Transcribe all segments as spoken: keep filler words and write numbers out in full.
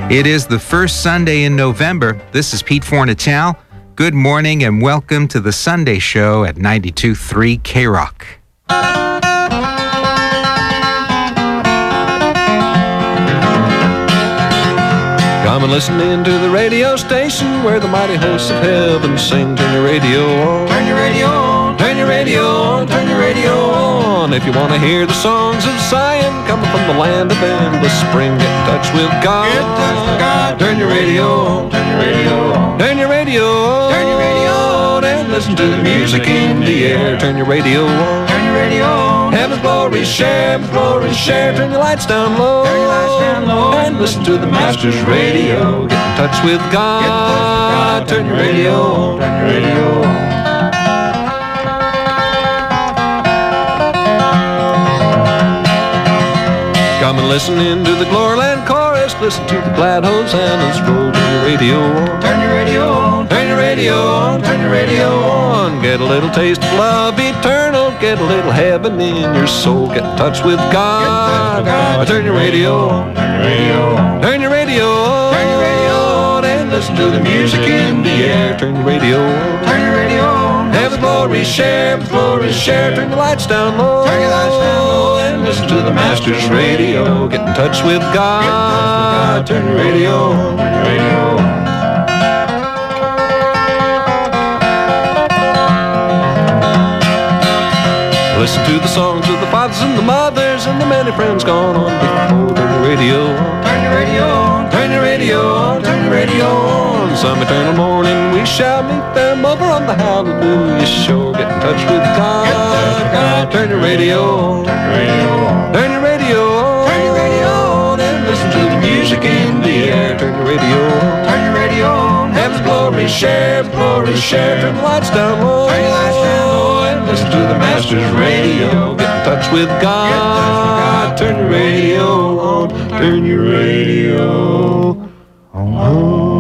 It is the first Sunday in November. This is Pete Fornatal. Good morning and welcome to the Sunday Show at ninety-two point three K-Rock. Come and listen in to the radio station where the mighty hosts of heaven sing. Turn your radio on. Turn your radio on. Turn your radio on. Turn your radio on. If you want to hear the songs of Zion coming from the land of endless spring, get in touch with God. Get in touch with God. Turn your radio on. Turn your radio on. Turn your radio on. Turn your radio on. And listen to the music in the air. Turn your radio on. Turn your radio on. Heaven's glory share, heaven's glory share. Turn your lights down low. Turn your lights down low. And listen to the Master's radio. Get in touch with God. Get in touch with God. Turn your radio on. Turn your radio on. Come and listen in to the Gloryland chorus. Listen to the glad hosannas roll. Turn your radio on. Turn your radio on. Turn your radio on. Turn your radio on. Get a little taste of love eternal. Get a little heaven in your soul. Get in touch with God. Get in touch with God. Turn your radio on. Turn your radio on. Turn your radio on. Turn your radio on. And listen to the music in the air. Turn your radio on. Turn your radio on. Heaven's glory share, heaven's glory share. Turn the lights down low. Turn your lights down low. And listen to the Master's radio. Get in touch with God. Get in touch with God. Turn your radio on. Turn your radio on. Listen to the songs of the fathers and the mothers and the many friends gone on before. Turn your radio on. Turn your radio on. Turn your radio on. Turn your radio on. Some eternal morning we shall meet them over on the Hallelujah Show. Get in touch with God. Get in touch with God. Turn your radio on. Turn your radio on. Turn your radio on. Turn your radio on. And listen to the music in the air. Turn your radio on. Turn your radio on. Heaven's glory share, glory share. Turn the lights down low. Turn your lights down low. Listen to the Master's radio. Get in touch with God. Get in touch with God. Turn your radio on. Turn your radio on.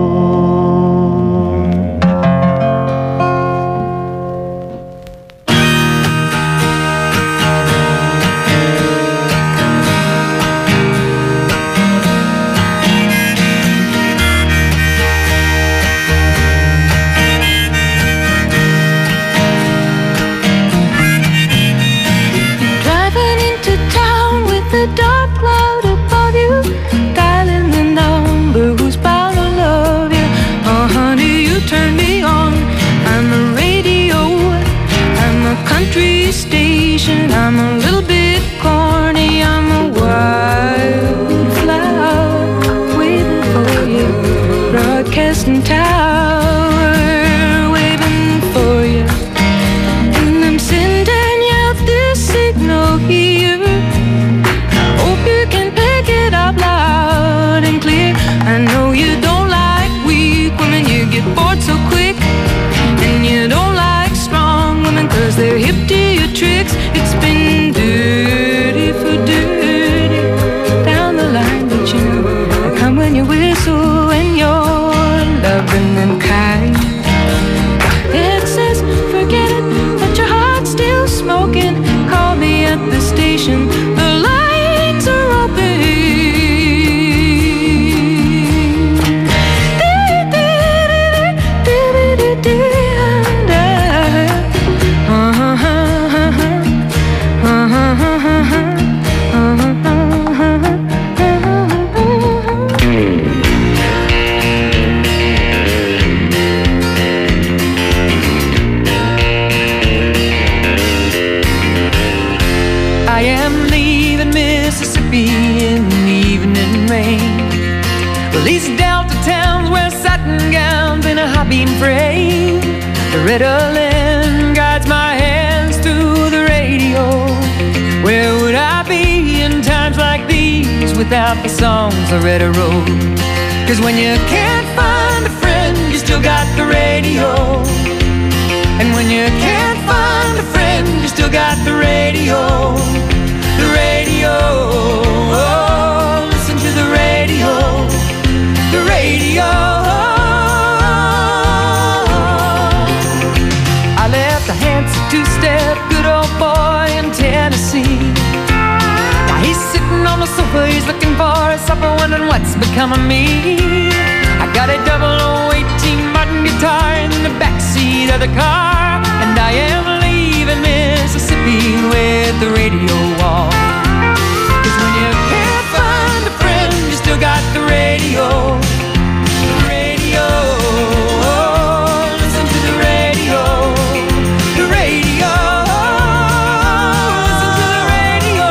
I'm a little bit corny, I'm a wildflower waiting for you, broadcasting tower waving for you, and I'm sending out this signal here. Hope you can pick it up loud and clear. I know you don't like weak women, you get bored so quick, and you don't like strong women 'cause they're hip to your tricks. It's been dirty for dirty down the line, but you know I come when you whistle and you're loving and kind. It says forget it, but your heart's still smoking. Call me at the station, the lines are open. Ritalin guides my hands through the radio. Where would I be in times like these without the songs Loretta wrote? 'Cause when you can't find a friend, you still got the radio. And when you can't find a friend, you still got the radio. The radio, oh, listen to the radio. The radio. Two-step, good old boy in Tennessee. Now he's sitting on the sofa, he's looking for a supper wondering what's become of me. I got a double oh eighteen modern guitar in the backseat of the car, and I am leaving Mississippi with the radio on. 'Cause when you can't find a friend, you still got the radio. Radio, listen to the radio. The radio, listen to the radio.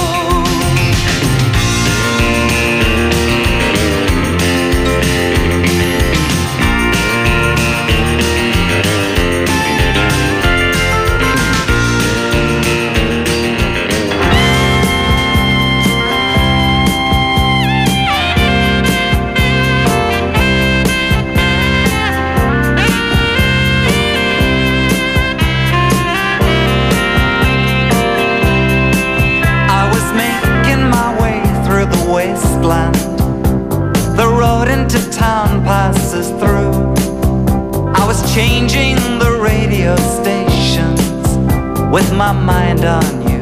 The road into town passes through. I was changing the radio stations with my mind on you.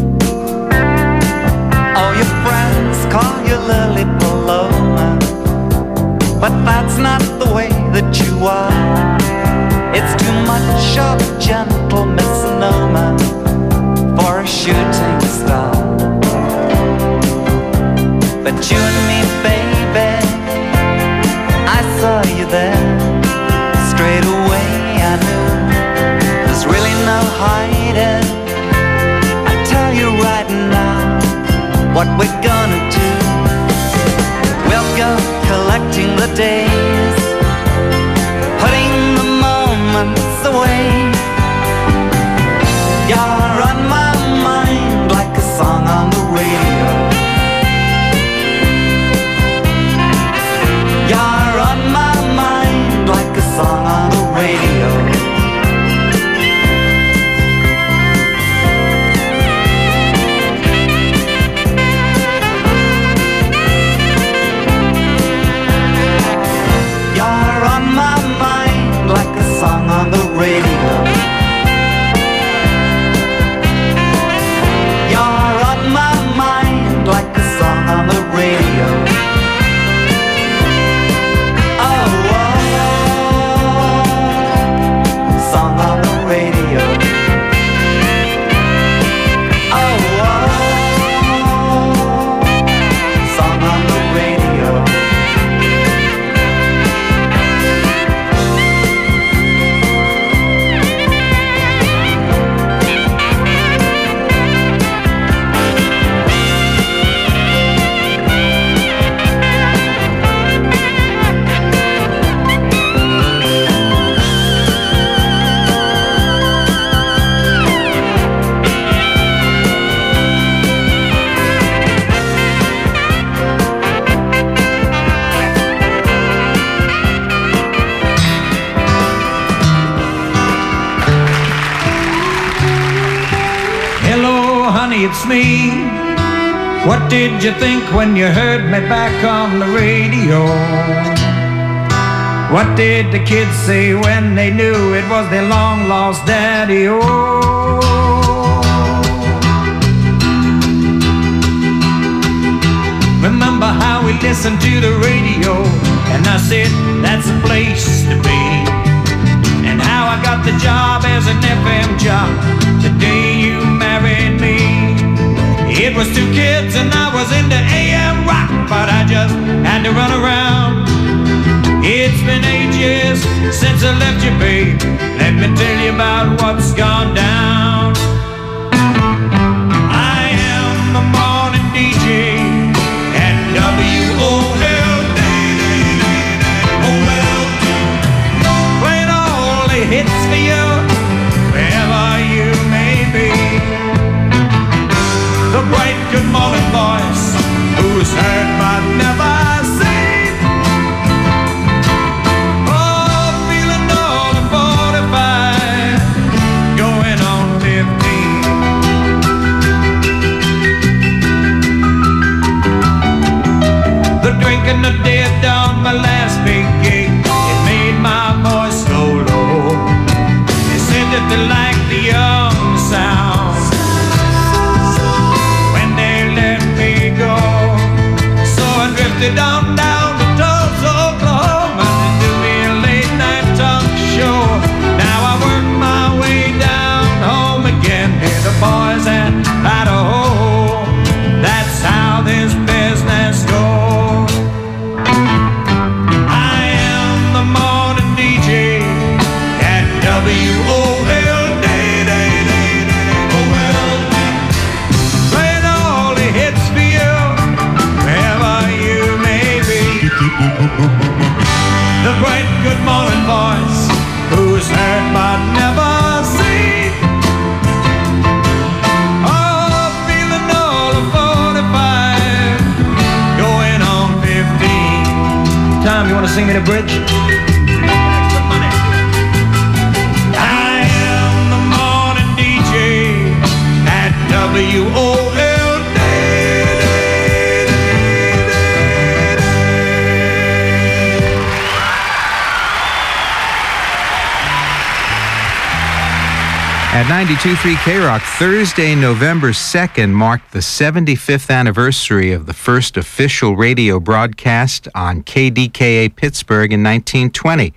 Oh, your friends call you Lily Paloma, but that's not the way that you are. It's too much of a gentle misnomer for a shooting star. But you and me, baby, I saw you there. Straight away I knew there's really no hiding. I tell you right now what we're gonna do. We'll go collecting the days, putting the moments away. You're on my mind like a song on the radio. You're on my mind like a song on the radio. You're on my mind like a song on the radio. You're on my mind like a song on the radio. It's me. What did you think when you heard me back on the radio? What did the kids say when they knew it was their long-lost daddy? Oh, remember how we listened to the radio, and I said that's the place to be, and how I got the job as an F M jock the day you married me. It was two kids and I was into A M rock, but I just had to run around. It's been eight years since I left you, babe. Let me tell you about what's gone down. I am a morning D J at W O L D. Playing all the hits for you, wherever you may be. The bright good morning voice, who's heard but never seen. Oh, feeling all the forty-five, going on the The great good morning voice, who's heard but never seen. Oh, feeling all of forty-five, going on fifteen. Tom, you want to sing me the bridge? Extra money. I am the morning D J at W O L. At ninety-two point three K-Rock, Thursday, November second, marked the seventy-fifth anniversary of the first official radio broadcast on K D K A Pittsburgh in nineteen twenty.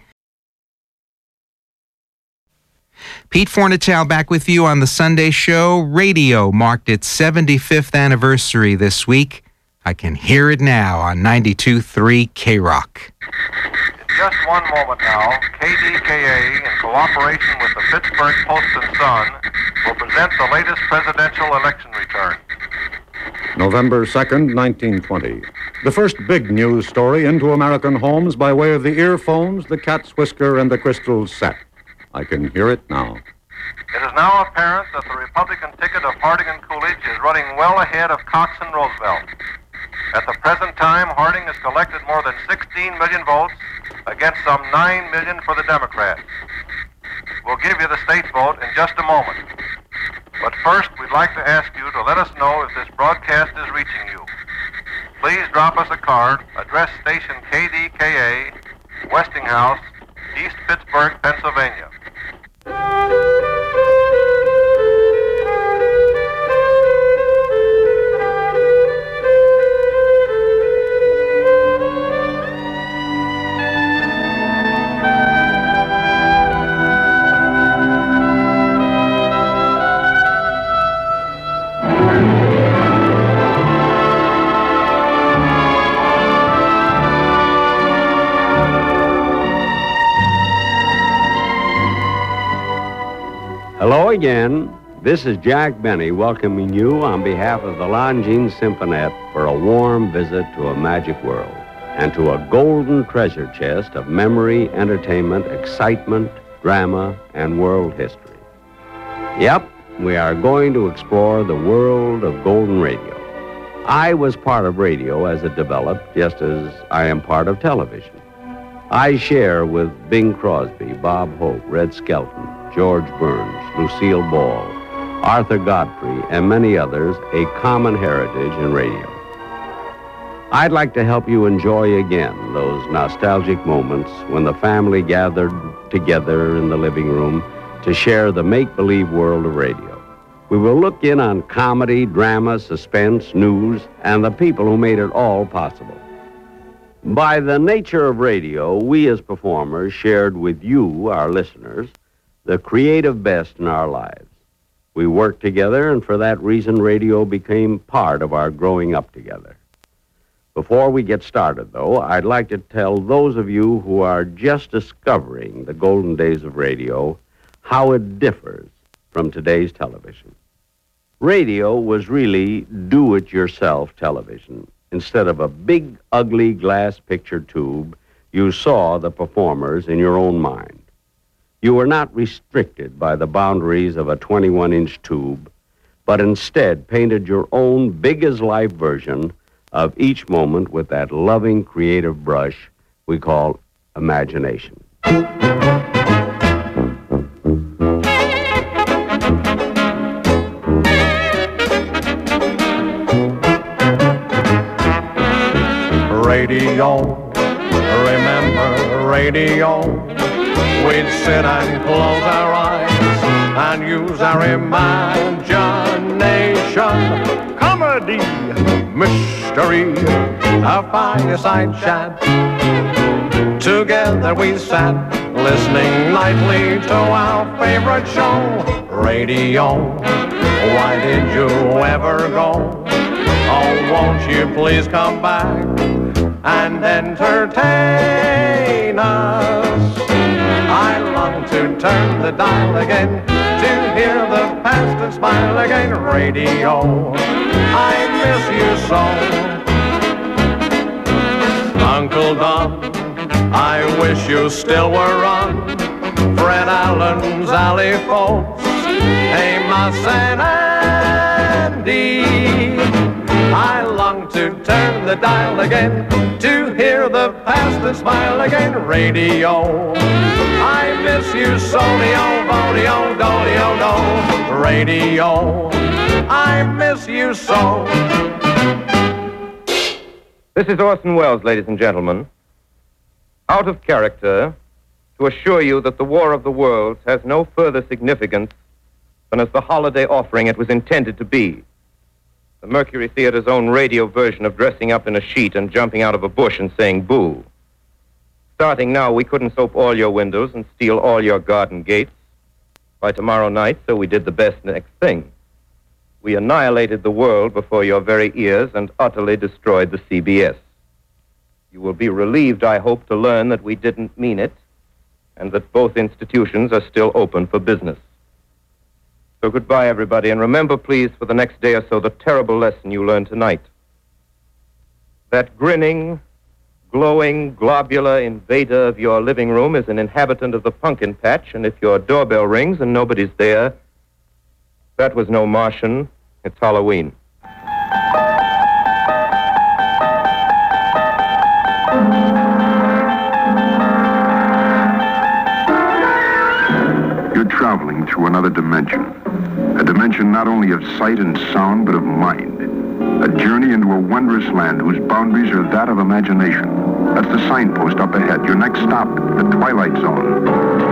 Pete Fornatale back with you on the Sunday show. Radio marked its seventy-fifth anniversary this week. I can hear it now on ninety-two point three K-Rock. Just one moment now, K D K A, in cooperation with the Pittsburgh Post and Sun, will present the latest presidential election return. November second, nineteen twenty. The first big news story into American homes by way of the earphones, the cat's whisker, and the crystal set. I can hear it now. It is now apparent that the Republican ticket of Harding and Coolidge is running well ahead of Cox and Roosevelt. At the present time, Harding has collected more than sixteen million votes against some nine million for the Democrats. We'll give you the state vote in just a moment. But first, we'd like to ask you to let us know if this broadcast is reaching you. Please drop us a card, address station K D K A, Westinghouse, East Pittsburgh, Pennsylvania. Hello again. This is Jack Benny welcoming you on behalf of the Longines Symphonette for a warm visit to a magic world and to a golden treasure chest of memory, entertainment, excitement, drama, and world history. Yep, we are going to explore the world of golden radio. I was part of radio as it developed, just as I am part of television. I share with Bing Crosby, Bob Hope, Red Skelton, George Burns, Lucille Ball, Arthur Godfrey, and many others, a common heritage in radio. I'd like to help you enjoy again those nostalgic moments when the family gathered together in the living room to share the make-believe world of radio. We will look in on comedy, drama, suspense, news, and the people who made it all possible. By the nature of radio, we as performers shared with you, our listeners, the creative best in our lives. We worked together, and for that reason, radio became part of our growing up together. Before we get started, though, I'd like to tell those of you who are just discovering the golden days of radio how it differs from today's television. Radio was really do-it-yourself television. Instead of a big, ugly glass picture tube, you saw the performers in your own mind. You were not restricted by the boundaries of a twenty-one inch tube, but instead painted your own big-as-life version of each moment with that loving, creative brush we call imagination. Radio, remember radio. We'd sit and close our eyes and use our imagination. Comedy, mystery, a fireside chat. Together we sat, listening nightly to our favorite show. Radio, why did you ever go? Oh, won't you please come back and entertain us? I long to turn the dial again, to hear the past and smile again. Radio, I miss you so. Uncle hold on. I wish you still were on Fred Allen's alley phones. Hey, my San Andy, I long to turn the dial again, to hear the past and smile again. Radio, I miss you, sonio, bonio, donio, no. Radio, I miss you so. This is Orson Welles, ladies and gentlemen. Out of character, to assure you that the War of the Worlds has no further significance than as the holiday offering it was intended to be. The Mercury Theater's own radio version of dressing up in a sheet and jumping out of a bush and saying boo. Starting now, we couldn't soap all your windows and steal all your garden gates. By tomorrow night, so we did the best next thing. We annihilated the world before your very ears and utterly destroyed the C B S. You will be relieved, I hope, to learn that we didn't mean it, and that both institutions are still open for business. So goodbye, everybody, and remember, please, for the next day or so, the terrible lesson you learned tonight. That grinning, glowing, globular invader of your living room is an inhabitant of the pumpkin patch, and if your doorbell rings and nobody's there, that was no Martian, it's Halloween. You're traveling through another dimension. A dimension not only of sight and sound, but of mind. A journey into a wondrous land whose boundaries are that of imagination. That's the signpost up ahead. Your next stop, the Twilight Zone.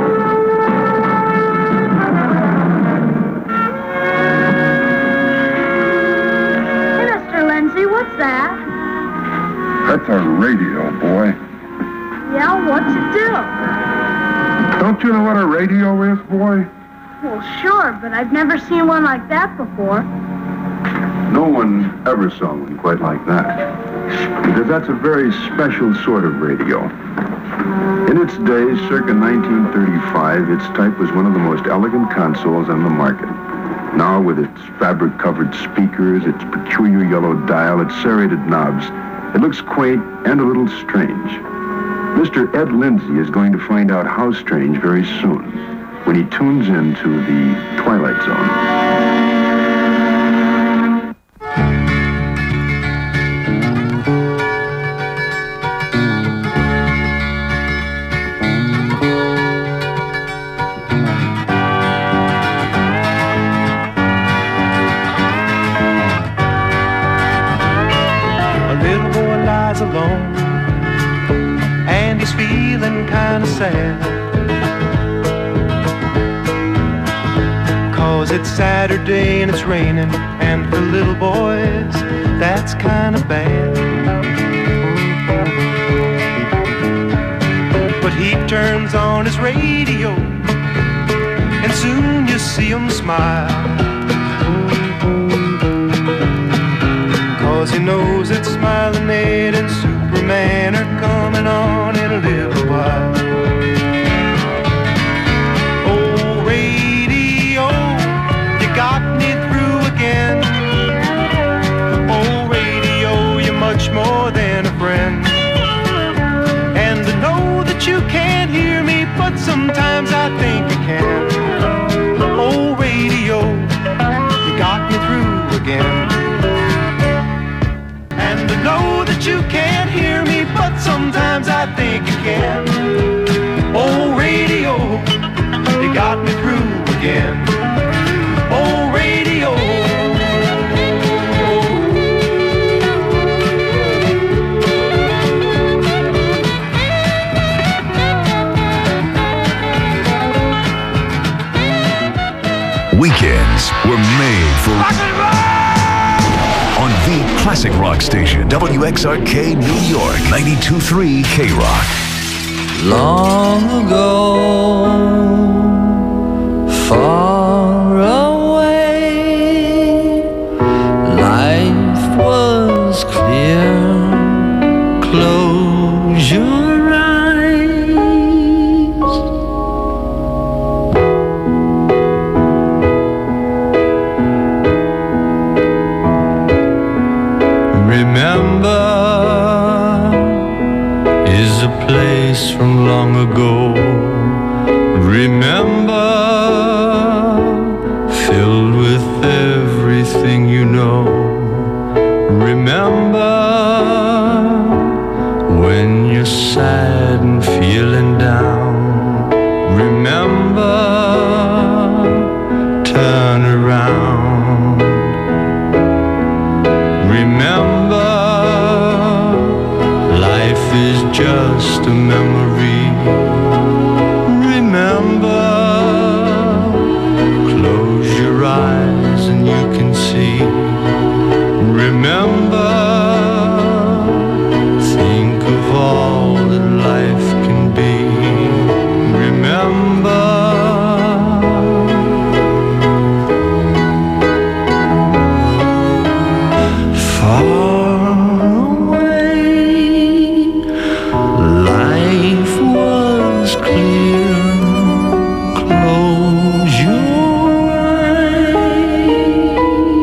Hey, Mister Lindsay, what's that? That's a radio, boy. Yeah, what's it do? Don't you know what a radio is, boy? Well, sure, but I've never seen one like that before. No one ever saw one quite like that. Because that's a very special sort of radio. In its day, circa nineteen thirty-five, its type was one of the most elegant consoles on the market. Now, with its fabric-covered speakers, its peculiar yellow dial, its serrated knobs, it looks quaint and a little strange. Mister Ed Lindsay is going to find out how strange very soon when he tunes into the Twilight Zone. A little boy lies alone, and he's feeling kind of sad, 'cause it's Saturday and it's raining, and for little boys, that's kind of bad. But he turns on his radio, and soon you see him smile, 'cause he knows that Smiling Ed and Superman are coming on in a little while. Oh, radio, you got me through again. Oh, radio, you're much more than a friend. And I know that you can't hear me, but sometimes I think you can. Oh, radio, you got me through again. And I know that you can't hear me, but sometimes I think you can. Oh, radio, you got me through again. Oh, radio. Weekends were made for rock and roll! On the classic rock station, W X R K New York, ninety-two point three K Rock. Long ago, far away, life was clear. Close your eyes. Remember, place from long ago. Remember, filled with everything you know. Remember, when you're sad and feeling down. Remember, turn around. Remember, life is just a memory. Remember, close your eyes and you can see. Remember, think of all that life can be. Remember, far away, life was clear. Close your eyes.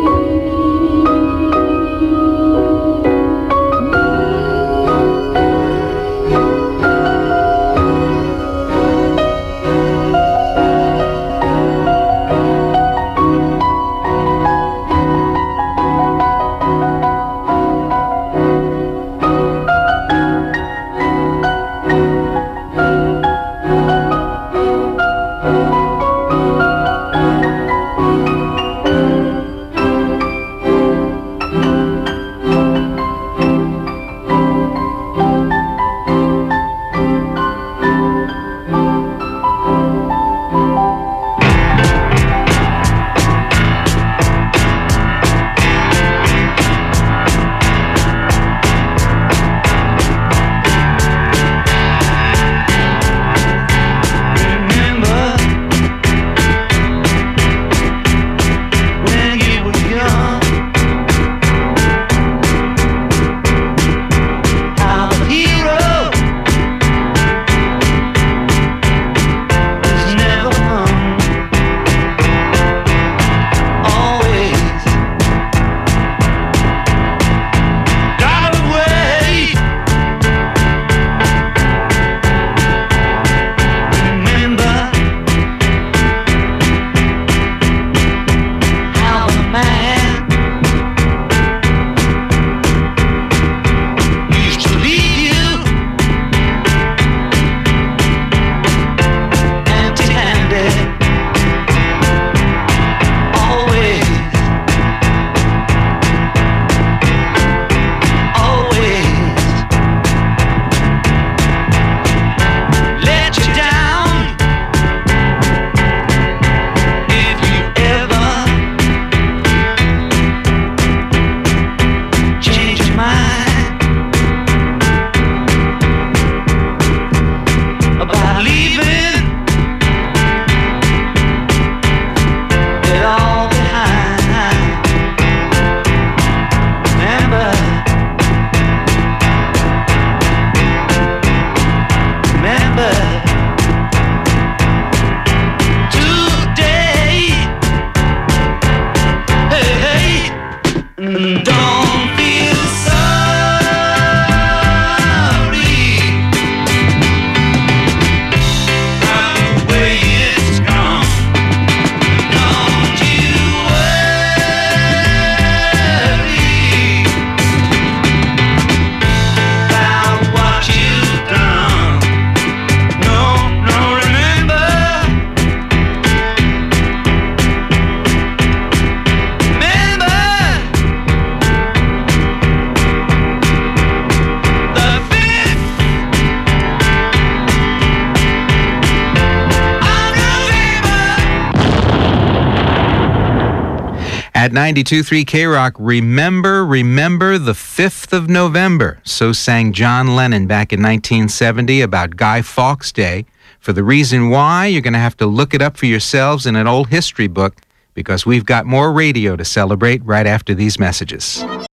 At ninety-two point three K-Rock, remember, remember the fifth of November. So sang John Lennon back in nineteen seventy about Guy Fawkes Day. For the reason why, you're going to have to look it up for yourselves in an old history book, because we've got more radio to celebrate right after these messages.